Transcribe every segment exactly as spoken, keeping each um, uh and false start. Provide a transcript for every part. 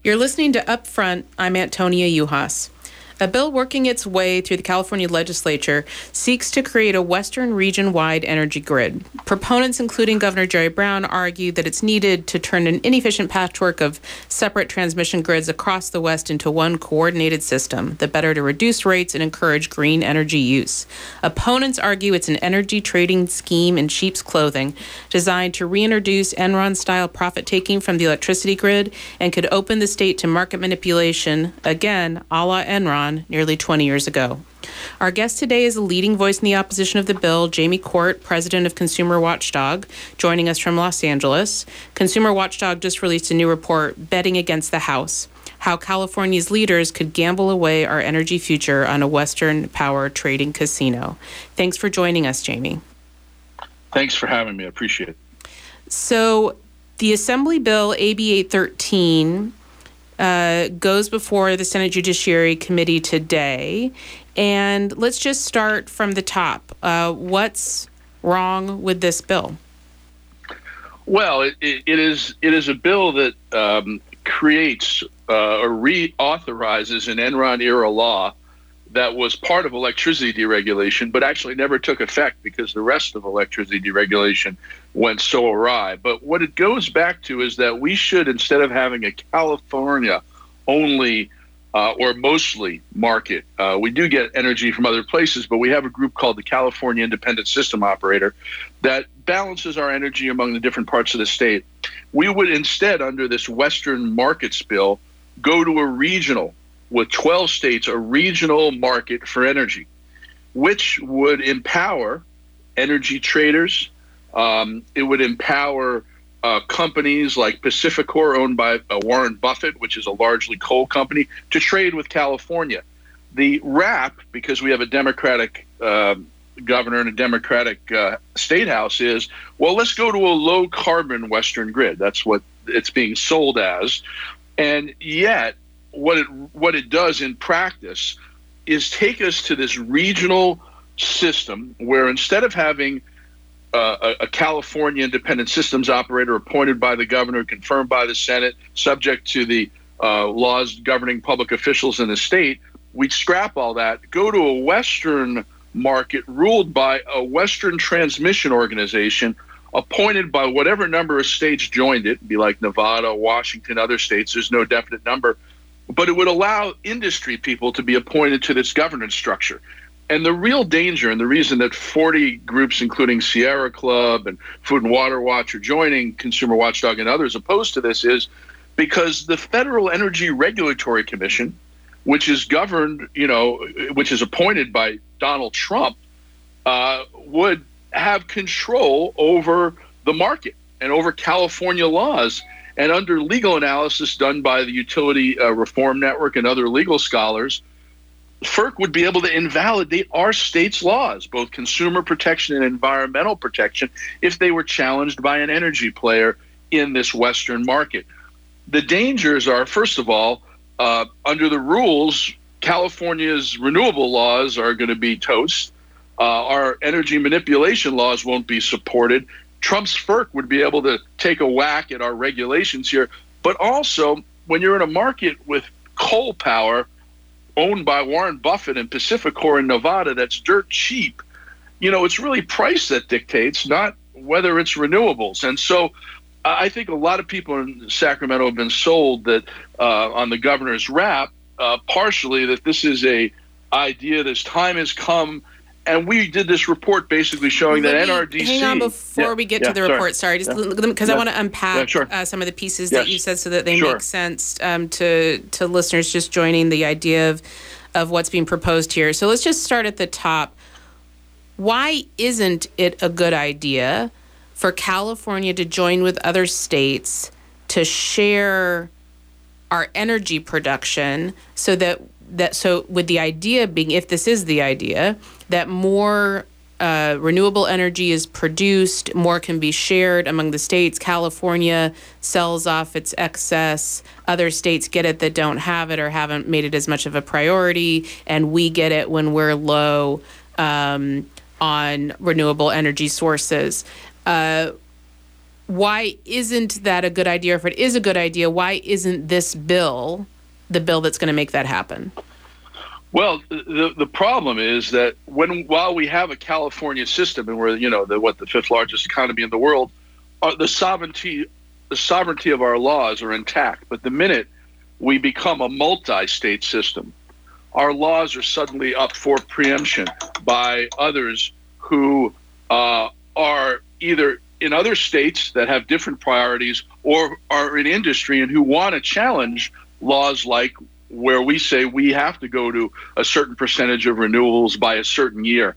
You're listening to Upfront. I'm Antonia Juhas. A bill working its way through the California legislature seeks to create a Western region-wide energy grid. Proponents, including Governor Jerry Brown, argue that it's needed to turn an inefficient patchwork of separate transmission grids across the West into one coordinated system, the better to reduce rates and encourage green energy use. Opponents argue it's an energy trading scheme in sheep's clothing, designed to reintroduce Enron-style profit-taking from the electricity grid and could open the state to market manipulation, again, a la Enron, nearly twenty years ago. Our guest today is a leading voice in the opposition of the bill, Jamie Court, president of Consumer Watchdog, joining us from Los Angeles. Consumer Watchdog just released a new report, Betting Against the House, how California's leaders could gamble away our energy future on a Western power trading casino. Thanks for joining us, Jamie. Thanks for having me. I appreciate it. So the Assembly Bill A B eight thirteen Uh, goes before the Senate Judiciary Committee today. And let's just start from the top. Uh, what's wrong with this bill? Well, it, it, it is it is a bill that um, creates uh, or reauthorizes an Enron-era law that was part of electricity deregulation, but actually never took effect because the rest of electricity deregulation went so awry. But what it goes back to is that we should, instead of having a California-only uh, or mostly market, uh, we do get energy from other places, but we have a group called the California Independent System Operator that balances our energy among the different parts of the state. We would instead, under this Western markets bill, go to a regional with twelve states, a regional market for energy, which would empower energy traders. Um, it would empower uh, companies like Pacificor, owned by uh, Warren Buffett, which is a largely coal company, to trade with California. The rap, because we have a Democratic uh, governor and a Democratic uh, state house, is, well, let's go to a low-carbon Western grid. That's what it's being sold as. And yet, What it what it does in practice is take us to this regional system where instead of having uh, a, a California independent systems operator appointed by the governor, confirmed by the Senate, subject to the uh, laws governing public officials in the state, we'd scrap all that, go to a Western market ruled by a Western transmission organization appointed by whatever number of states joined it, be like Nevada, Washington, other states, there's no definite number. But it would allow industry people to be appointed to this governance structure. And the real danger, and the reason that forty groups, including Sierra Club and Food and Water Watch, are joining Consumer Watchdog and others opposed to this, is because the Federal Energy Regulatory Commission, which is governed, you know, which is appointed by Donald Trump, uh, would have control over the market and over California laws. And under legal analysis done by the Utility uh, Reform Network and other legal scholars, FERC would be able to invalidate our state's laws, both consumer protection and environmental protection, if they were challenged by an energy player in this Western market. The dangers are, first of all, uh, under the rules, California's renewable laws are going to be toast. Uh, our energy manipulation laws won't be supported. Trump's FERC would be able to take a whack at our regulations here. But also, when you're in a market with coal power owned by Warren Buffett and Pacificor in Nevada that's dirt cheap, you know, it's really price that dictates, not whether it's renewables. And so I think a lot of people in Sacramento have been sold that uh, on the governor's rap, uh, partially that this is a idea, this time has come. And we did this report basically showing Let that me N R D C... Hang on before yeah, we get yeah, to the report. Sorry, just because yeah. I want to unpack yeah, sure. uh, some of the pieces yes. that you said so that they sure. make sense um, to to listeners just joining the idea of, of what's being proposed here. So let's just start at the top. Why isn't it a good idea for California to join with other states to share our energy production so that that so with the idea being, if this is the idea, that more uh, renewable energy is produced, more can be shared among the states. California sells off its excess. Other states get it that don't have it or haven't made it as much of a priority, and we get it when we're low um, on renewable energy sources. Uh, why isn't that a good idea? Or if it is a good idea, why isn't this bill the bill that's going to make that happen? Well, the the problem is that when while we have a California system and we're, you know, the what the fifth largest economy in the world, uh, the sovereignty the sovereignty of our laws are intact. But the minute we become a multi-state system, our laws are suddenly up for preemption by others who uh, are either in other states that have different priorities or are in industry and who want to challenge laws like where we say we have to go to a certain percentage of renewables by a certain year.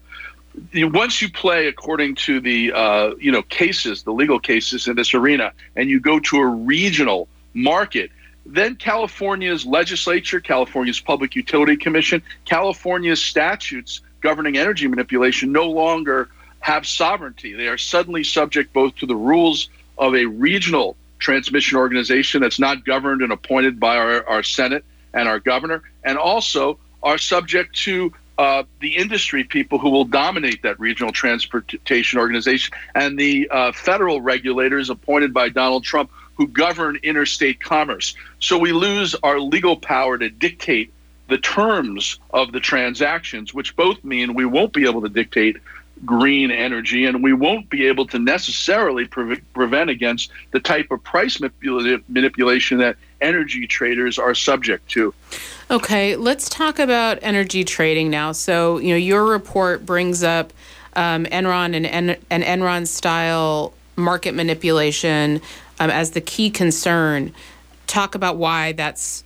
Once you play according to the uh, you know cases, the legal cases in this arena, and you go to a regional market, then California's legislature, California's Public Utility Commission, California's statutes governing energy manipulation no longer have sovereignty. They are suddenly subject both to the rules of a regional transmission organization that's not governed and appointed by our, our Senate and our governor, and also are subject to uh, the industry people who will dominate that regional transportation organization and the uh, federal regulators appointed by Donald Trump who govern interstate commerce. So we lose our legal power to dictate the terms of the transactions, which both mean we won't be able to dictate green energy, and we won't be able to necessarily pre- prevent against the type of price manipula- manipulation that energy traders are subject to. Okay, let's talk about energy trading now. So, you know, your report brings up um, Enron and, en- and Enron-style market manipulation um, as the key concern. Talk about why that's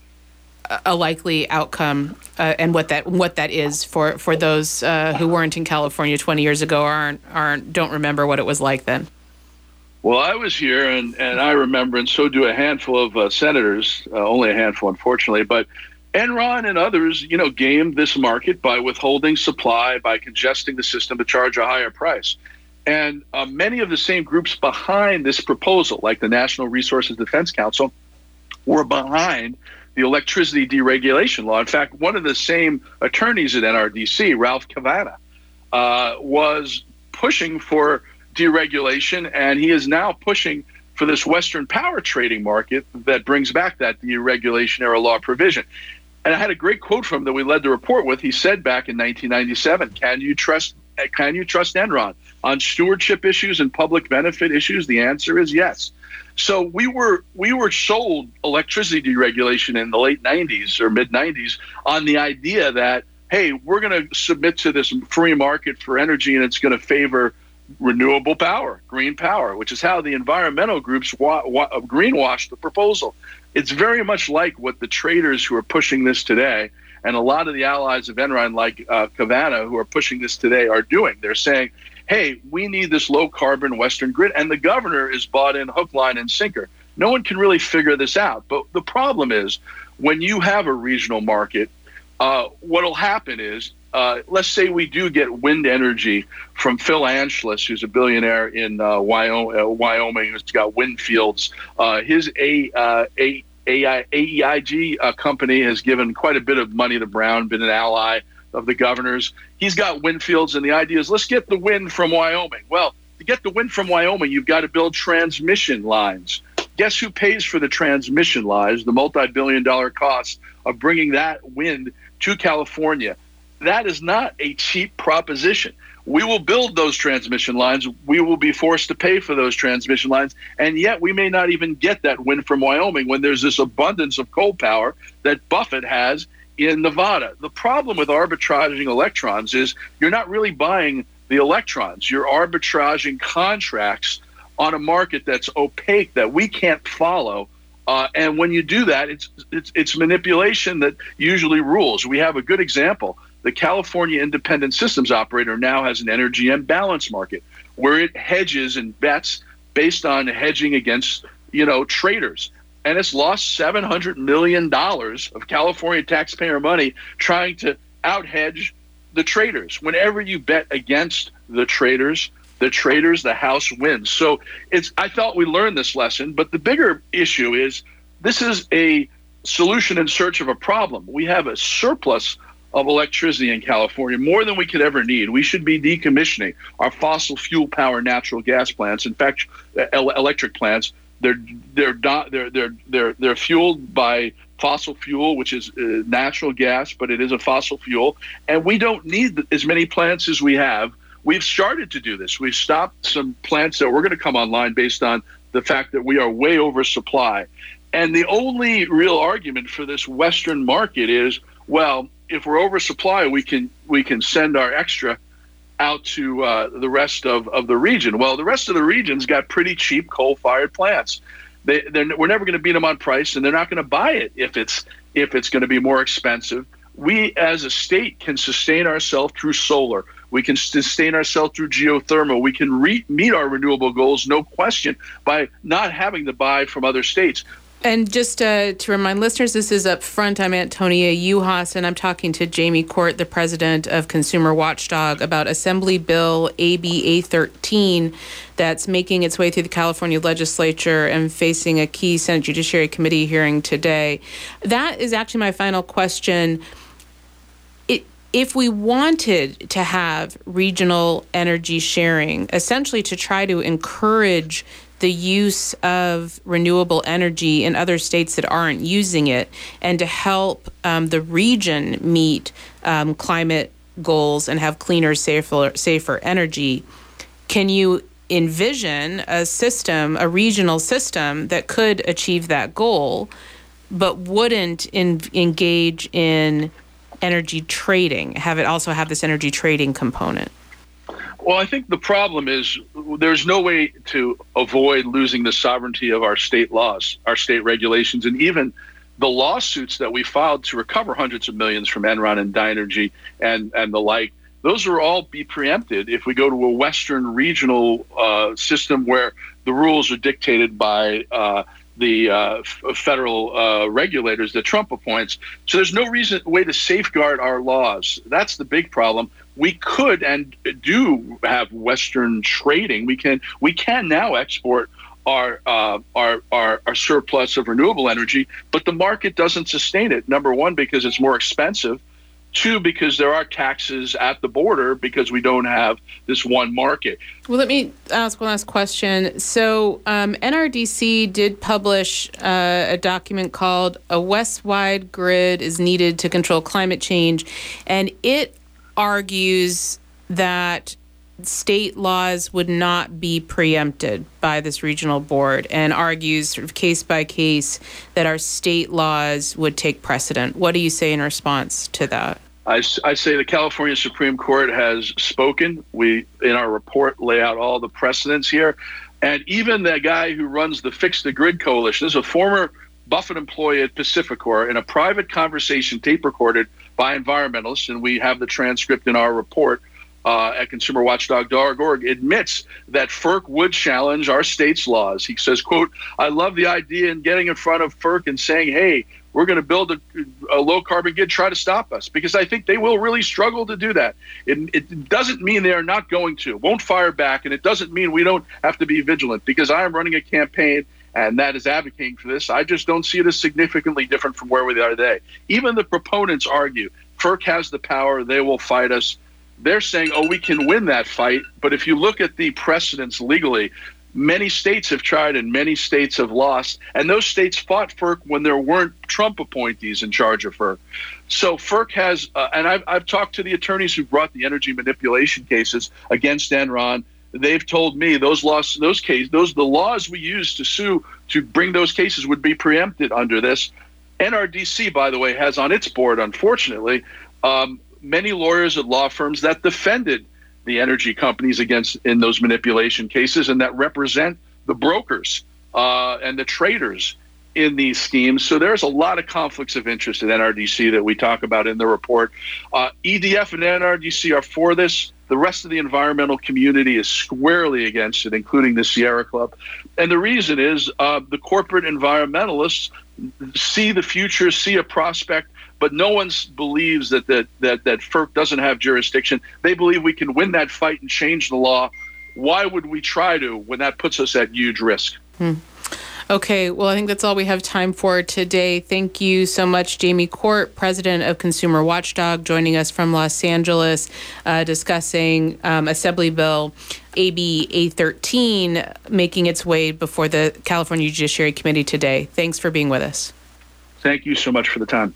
a likely outcome uh, and what that what that is for for those uh, who weren't in California twenty years ago or aren't aren't don't remember what it was like then. Well, I was here, and, and I remember, and so do a handful of uh, senators, uh, only a handful, unfortunately. But Enron and others, you know, gamed this market by withholding supply, by congesting the system to charge a higher price. And uh, many of the same groups behind this proposal, like the National Resources Defense Council, were behind the electricity deregulation law. In fact, one of the same attorneys at N R D C, Ralph Cavanagh, uh, was pushing for deregulation, and he is now pushing for this Western power trading market that brings back that deregulation era law provision. And I had a great quote from him that we led the report with. He said back in nineteen ninety-seven, can you trust can you trust Enron on stewardship issues and public benefit issues? The answer is yes. So we were we were sold electricity deregulation in the late nineties or mid nineties on the idea that, hey, we're going to submit to this free market for energy and it's going to favor renewable power, green power, which is how the environmental groups wa- wa- greenwashed the proposal. It's very much like what the traders who are pushing this today and a lot of the allies of Enron like uh, Cavanagh who are pushing this today are doing. They're saying, hey, we need this low-carbon Western grid, and the governor is bought in hook, line, and sinker. No one can really figure this out. But the problem is when you have a regional market, uh, what will happen is, uh, let's say we do get wind energy from Phil Anschluss, who's a billionaire in uh, Wyoming, uh, Wyoming, who's got wind fields. Uh, his A, uh, A, A E I G uh, company has given quite a bit of money to Brown, been an ally of the governor's. He's got wind fields, and the idea is let's get the wind from Wyoming. Well, to get the wind from Wyoming, you've got to build transmission lines. Guess who pays for the transmission lines, the multi-billion dollar cost of bringing that wind to California? That is not a cheap proposition. We will build those transmission lines. We will be forced to pay for those transmission lines. And yet we may not even get that wind from Wyoming when there's this abundance of coal power that Buffett has in Nevada. The problem with arbitraging electrons is you're not really buying the electrons. You're arbitraging contracts on a market that's opaque, that we can't follow. Uh, and when you do that, it's, it's it's manipulation that usually rules. We have a good example. The California Independent Systems Operator now has an energy imbalance market where it hedges and bets based on hedging against, you know, traders. And it's lost seven hundred million dollars of California taxpayer money trying to out-hedge the traders. Whenever you bet against the traders, the traders, the house wins. So it's. I thought we learned this lesson, but the bigger issue is this is a solution in search of a problem. We have a surplus of electricity in California, more than we could ever need. We should be decommissioning our fossil fuel power natural gas plants. In fact, electric plants, they're they're not, they're they're they're they're fueled by fossil fuel, which is uh, natural gas, but it is a fossil fuel, and we don't need as many plants as we have. We've started to do this. We've stopped some plants that were going to come online based on the fact that we are way oversupply. And the only real argument for this Western market is, well, if we're oversupply, we can we can send our extra out to uh, the rest of, of the region. Well, the rest of the region's got pretty cheap coal-fired plants. They, they're, we're never going to beat them on price, and they're not going to buy it if it's if it's going to be more expensive. We, as a state, can sustain ourselves through solar. We can sustain ourselves through geothermal. We can re- meet our renewable goals, no question, by not having to buy from other states. And just uh, to remind listeners, this is Up Front. I'm Antonia Juhas, and I'm talking to Jamie Court, the president of Consumer Watchdog, about Assembly Bill A B A thirteen that's making its way through the California legislature and facing a key Senate Judiciary Committee hearing today. That is actually my final question. It, if we wanted to have regional energy sharing, essentially to try to encourage the use of renewable energy in other states that aren't using it, and to help um, the region meet um, climate goals and have cleaner, safer, safer energy, can you envision a system, a regional system that could achieve that goal, but wouldn't in, engage in energy trading, have it also have this energy trading component? Well, I think the problem is there's no way to avoid losing the sovereignty of our state laws, our state regulations, and even the lawsuits that we filed to recover hundreds of millions from Enron and Dynergy and, and the like. Those will all be preempted if we go to a Western regional uh, system where the rules are dictated by uh, the uh, f- federal uh, regulators that Trump appoints. So there's no reason way to safeguard our laws. That's the big problem. We could and do have Western trading. We can we can now export our uh, our, our our surplus of renewable energy, but the market doesn't sustain it. Number one, because it's more expensive. Two, because there are taxes at the border because we don't have this one market. Well, let me ask one last question. So um, N R D C did publish uh, a document called A West-Wide Grid is Needed to Control Climate Change, and it argues that state laws would not be preempted by this regional board, and argues sort of case by case that our state laws would take precedent. What do you say in response to that? I, I say the California Supreme Court has spoken. We, in our report, lay out all the precedents here. And even the guy who runs the Fix the Grid Coalition is a former Buffett employee at Pacificor in a private conversation tape recorded by environmentalists, and we have the transcript in our report uh, at consumer watchdog dot org, admits that FERC would challenge our state's laws. He says, quote, "I love the idea in getting in front of FERC and saying, hey, we're going to build a, a low-carbon grid, try to stop us," because I think they will really struggle to do that. It, it doesn't mean they are not going to, won't fire back, and it doesn't mean we don't have to be vigilant, because I am running a campaign and that is advocating for this. I just don't see it as significantly different from where we are today. Even the proponents argue FERC has the power, they will fight us. They're saying, oh, we can win that fight. But if you look at the precedents legally, many states have tried and many states have lost. And those states fought FERC when there weren't Trump appointees in charge of FERC. So FERC has, uh, and I've, I've talked to the attorneys who brought the energy manipulation cases against Enron. They've told me those laws, those cases, those the laws we use to sue to bring those cases would be preempted under this. N R D C, by the way, has on its board, unfortunately, um, many lawyers at law firms that defended the energy companies against in those manipulation cases, and that represent the brokers uh, and the traders in these schemes. So there's a lot of conflicts of interest at N R D C that we talk about in the report. Uh, E D F and N R D C are for this. The rest of the environmental community is squarely against it, including the Sierra Club. And the reason is uh, the corporate environmentalists see the future, see a prospect, but no one believes that, that, that, that FERC doesn't have jurisdiction. They believe we can win that fight and change the law. Why would we try to when that puts us at huge risk? Hmm. Okay, well, I think that's all we have time for today. Thank you so much, Jamie Court, president of Consumer Watchdog, joining us from Los Angeles, uh, discussing um, Assembly Bill A B eight thirteen, making its way before the California Judiciary Committee today. Thanks for being with us. Thank you so much for the time.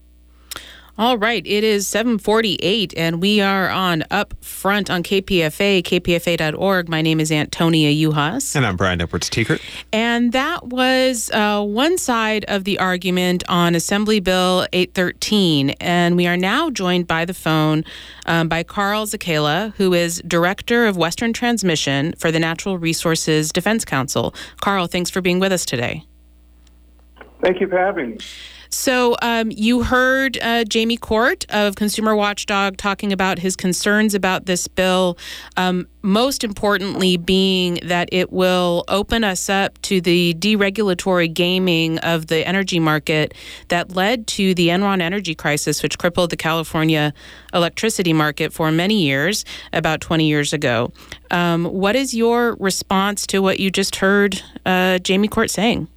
All right, it is seven forty-eight, and we are on Up Front on K P F A, k p f a dot org. My name is Antonia Juhas. And I'm Brian Edwards-Tiekert. And that was uh, one side of the argument on Assembly Bill eight thirteen. And we are now joined by the phone um, by Carl Zaccala, who is Director of Western Transmission for the Natural Resources Defense Council. Carl, thanks for being with us today. Thank you for having me. So um, you heard uh, Jamie Court of Consumer Watchdog talking about his concerns about this bill, um, most importantly being that it will open us up to the deregulatory gaming of the energy market that led to the Enron energy crisis, which crippled the California electricity market for many years, about twenty years ago. Um, what is your response to what you just heard uh, Jamie Court saying?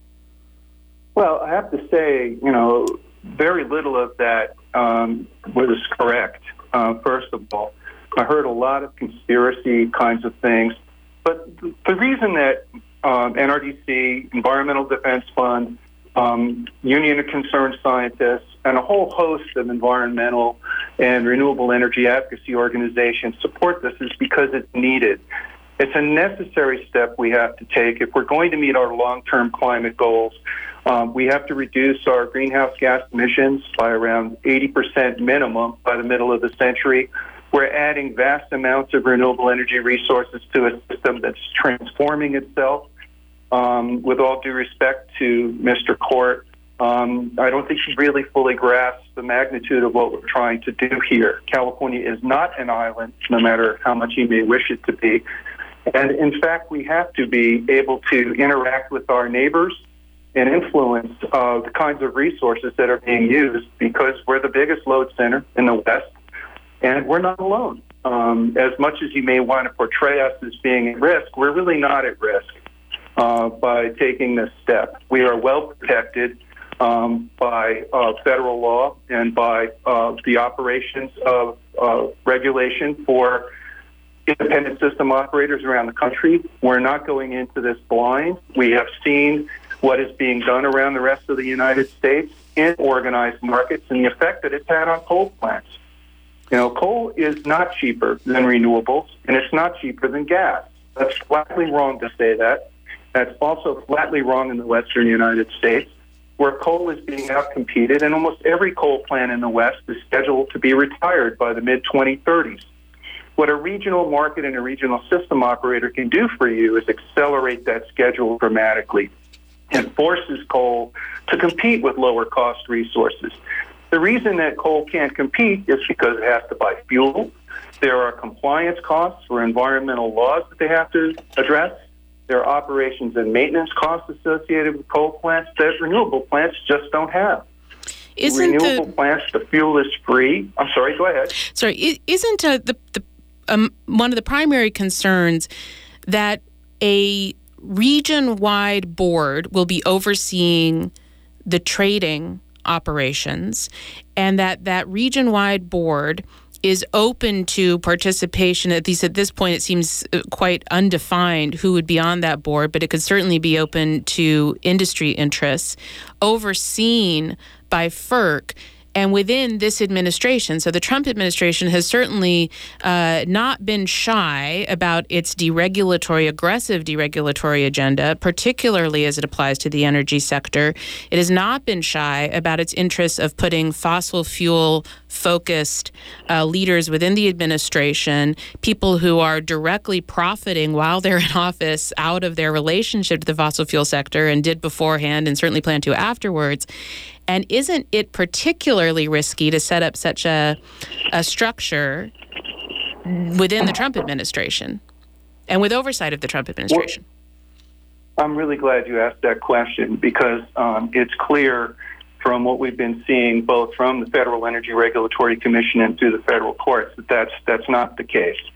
Well, I have to say, you know, very little of that um, was correct. Uh, first of all, I heard a lot of conspiracy kinds of things. But the reason that um, N R D C, Environmental Defense Fund, um, Union of Concerned Scientists, and a whole host of environmental and renewable energy advocacy organizations support this is because it's needed. It's a necessary step we have to take if we're going to meet our long-term climate goals. Um, we have to reduce our greenhouse gas emissions by around eighty percent minimum by the middle of the century. We're adding vast amounts of renewable energy resources to a system that's transforming itself. Um, with all due respect to Mister Court, um, I don't think he really fully grasps the magnitude of what we're trying to do here. California is not an island, no matter how much he may wish it to be. And in fact, we have to be able to interact with our neighbors and influence uh, the kinds of resources that are being used because we're the biggest load center in the West, and we're not alone. Um, as much as you may want to portray us as being at risk, we're really not at risk uh, by taking this step. We are well protected um, by uh, federal law and by uh, the operations of uh, regulation for independent system operators around the country. We're not going into this blind. We have seen what is being done around the rest of the United States in organized markets and the effect that it's had on coal plants. You know, coal is not cheaper than renewables, and it's not cheaper than gas. That's flatly wrong to say that. That's also flatly wrong in the Western United States, where coal is being outcompeted, and almost every coal plant in the West is scheduled to be retired by the mid twenty thirties. What a regional market and a regional system operator can do for you is accelerate that schedule dramatically and forces coal to compete with lower cost resources. The reason that coal can't compete is because it has to buy fuel. There are compliance costs for environmental laws that they have to address. There are operations and maintenance costs associated with coal plants that renewable plants just don't have. Isn't renewable the, plants, the fuel is free. I'm sorry, go ahead. Sorry, isn't uh, the, the um, one of the primary concerns that a region-wide board will be overseeing the trading operations, and that that region-wide board is open to participation, at least at this point it seems quite undefined who would be on that board, but it could certainly be open to industry interests, overseen by F E R C, and within this administration. So the Trump administration has certainly uh, not been shy about its deregulatory, aggressive deregulatory agenda, particularly as it applies to the energy sector. It has not been shy about its interests of putting fossil fuel focused uh, leaders within the administration, people who are directly profiting while they're in office out of their relationship to the fossil fuel sector, and did beforehand and certainly plan to afterwards. And isn't it particularly risky to set up such a, a structure within the Trump administration and with oversight of the Trump administration? Well, I'm really glad you asked that question because um, it's clear from what we've been seeing both from the Federal Energy Regulatory Commission and through the federal courts that that's, that's not the case.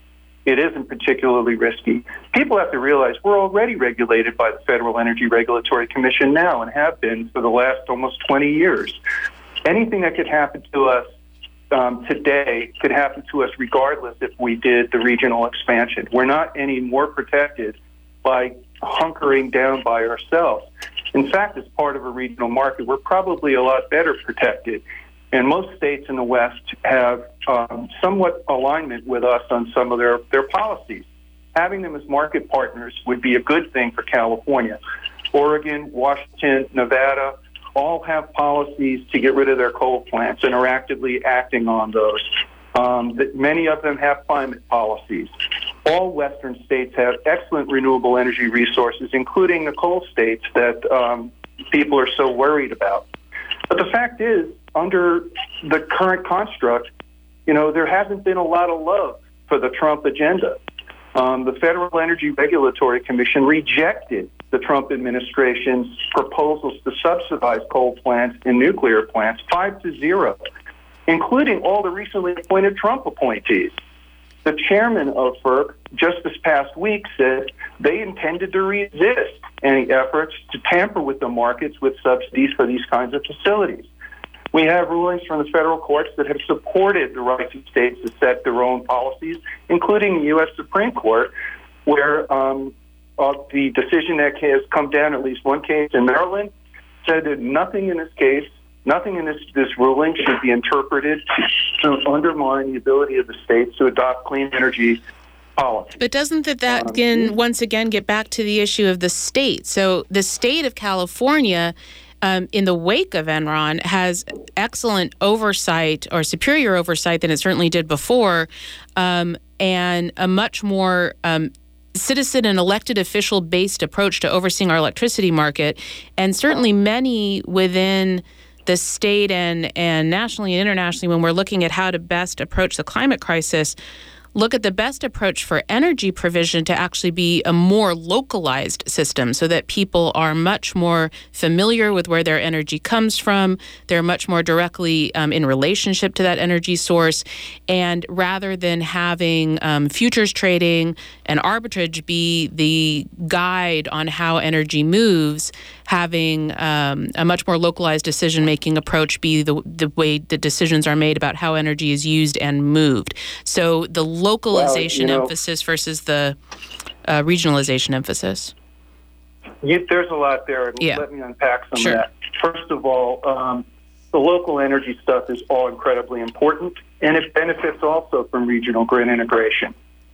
it isn't particularly risky. People have to realize we're already regulated by the Federal Energy Regulatory Commission now and have been for the last almost twenty years. Anything that could happen to us um, today could happen to us regardless if we did the regional expansion. We're not any more protected by hunkering down by ourselves. In fact, as part of a regional market, we're probably a lot better protected. And most states in the West have um, somewhat alignment with us on some of their, their policies. Having them as market partners would be a good thing for California. Oregon, Washington, Nevada all have policies to get rid of their coal plants and are actively acting on those. Um, that many of them have climate policies. All Western states have excellent renewable energy resources, including the coal states that um, people are so worried about. But the fact is, under the current construct, you know, there hasn't been a lot of love for the Trump agenda. Um, the Federal Energy Regulatory Commission rejected the Trump administration's proposals to subsidize coal plants and nuclear plants five to zero, including all the recently appointed Trump appointees. The chairman of FERC just this past week said they intended to resist any efforts to tamper with the markets with subsidies for these kinds of facilities. We have rulings from the federal courts that have supported the right of states to set their own policies, including the U S Supreme Court, where um, uh, the decision that has come down, at least one case in Maryland, said that nothing in this case, nothing in this, this ruling should be interpreted to undermine the ability of the states to adopt clean energy policy. But doesn't that, that um, again, once again get back to the issue of the state? So the state of California, Um, in the wake of Enron, has excellent oversight or superior oversight than it certainly did before, um, and a much more um, citizen and elected official-based approach to overseeing our electricity market. And certainly many within the state and, and nationally and internationally, when we're looking at how to best approach the climate crisis, look at the best approach for energy provision to actually be a more localized system so that people are much more familiar with where their energy comes from. They're much more directly um, in relationship to that energy source. And rather than having um, futures trading and arbitrage be the guide on how energy moves, having um, a much more localized decision-making approach be the, the way the decisions are made about how energy is used and moved. So the localization well, you know, emphasis versus the uh, regionalization emphasis. You, there's a lot there. Yeah. Let me unpack some sure. of that. First of all, um, the local energy stuff is all incredibly important, and it benefits also from regional grid integration.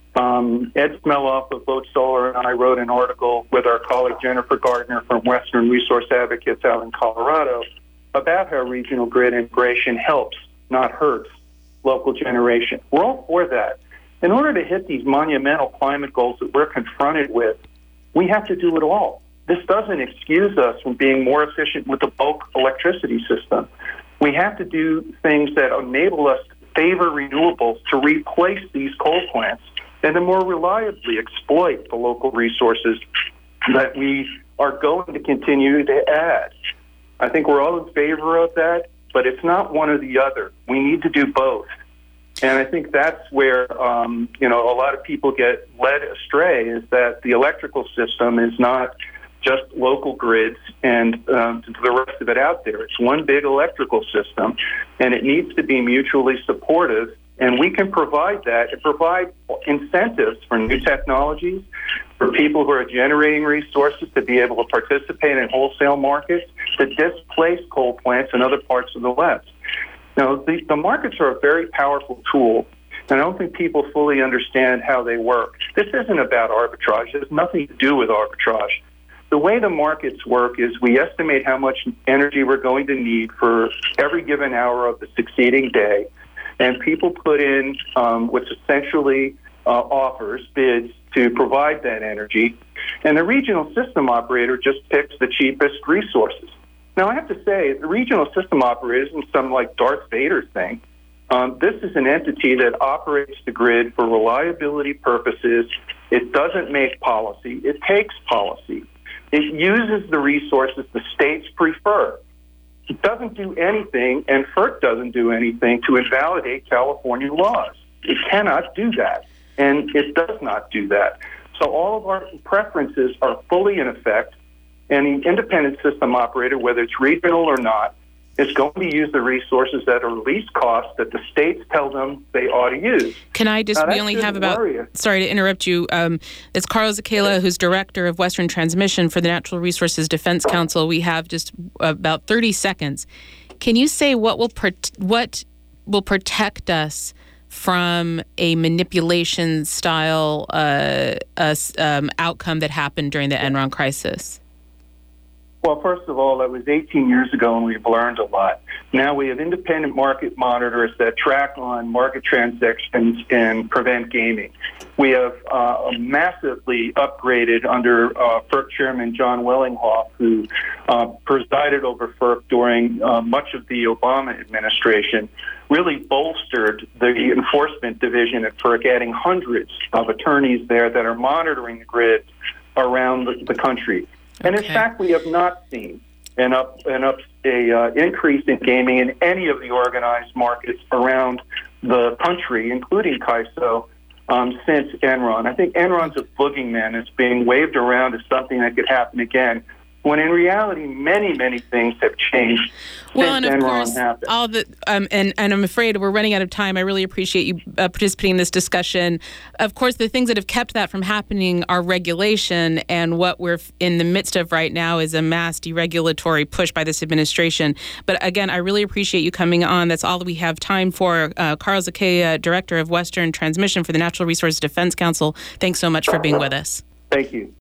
Um, Ed Smeloff of Vote Solar and I wrote an article with our colleague Jennifer Gardner from Western Resource Advocates out in Colorado about how regional grid integration helps, not hurts, local generation. We're all for that. In order to hit these monumental climate goals that we're confronted with, we have to do it all. This doesn't excuse us from being more efficient with the bulk electricity system. We have to do things that enable us to favor renewables to replace these coal plants and to more reliably exploit the local resources that we are going to continue to add. I think we're all in favor of that, but it's not one or the other. We need to do both. And I think that's where, um, you know, a lot of people get led astray, is that the electrical system is not just local grids and um, the rest of it out there. It's one big electrical system, and it needs to be mutually supportive. And we can provide that and provide incentives for new technologies, for people who are generating resources to be able to participate in wholesale markets, to displace coal plants in other parts of the West. Now, the, the markets are a very powerful tool, and I don't think people fully understand how they work. This isn't about arbitrage. It has nothing to do with arbitrage. The way the markets work is we estimate how much energy we're going to need for every given hour of the succeeding day, and people put in um, what's essentially uh, offers, bids, to provide that energy, and the regional system operator just picks the cheapest resources. Now, I have to say, the regional system operator isn't some like Darth Vader thing. Um, this is an entity that operates the grid for reliability purposes. It doesn't make policy. It takes policy. It uses the resources the states prefer. It doesn't do anything, and FERC doesn't do anything to invalidate California laws. It cannot do that. and it does not do that. So all of our preferences are fully in effect, and the independent system operator, whether it's regional or not, is going to use the resources that are least cost that the states tell them they ought to use. Can I just, now, we only have about, sorry to interrupt you, um, it's Carl Zecala, who's Director of Western Transmission for the Natural Resources Defense Council. We have just about thirty seconds. Can you say what will pro- what will protect us from a manipulation style uh, uh, um, outcome that happened during the Enron crisis? Well, first of all, that was eighteen years ago, and we've learned a lot. Now we have independent market monitors that track on market transactions and prevent gaming. We have uh, massively upgraded under uh, FERC Chairman John Wellinghoff, who uh, presided over FERC during uh, much of the Obama administration, really bolstered the enforcement division at FERC, adding hundreds of attorneys there that are monitoring the grid around the, the country. And in Okay. fact, we have not seen an up an up a uh, increase in gaming in any of the organized markets around the country, including C A I S O, um, since Enron. I think Enron's a boogeyman. It's being waved around as something that could happen again, when in reality, many, many things have changed Well, since and of Enron course, happened. all the um, and and I'm afraid we're running out of time. I really appreciate you uh, participating in this discussion. Of course, the things that have kept that from happening are regulation, and what we're in the midst of right now is a mass deregulatory push by this administration. But again, I really appreciate you coming on. That's all we have time for. Uh, Carl Zecala, Director of Western Transmission for the Natural Resources Defense Council. Thanks so much for being with us. Thank you.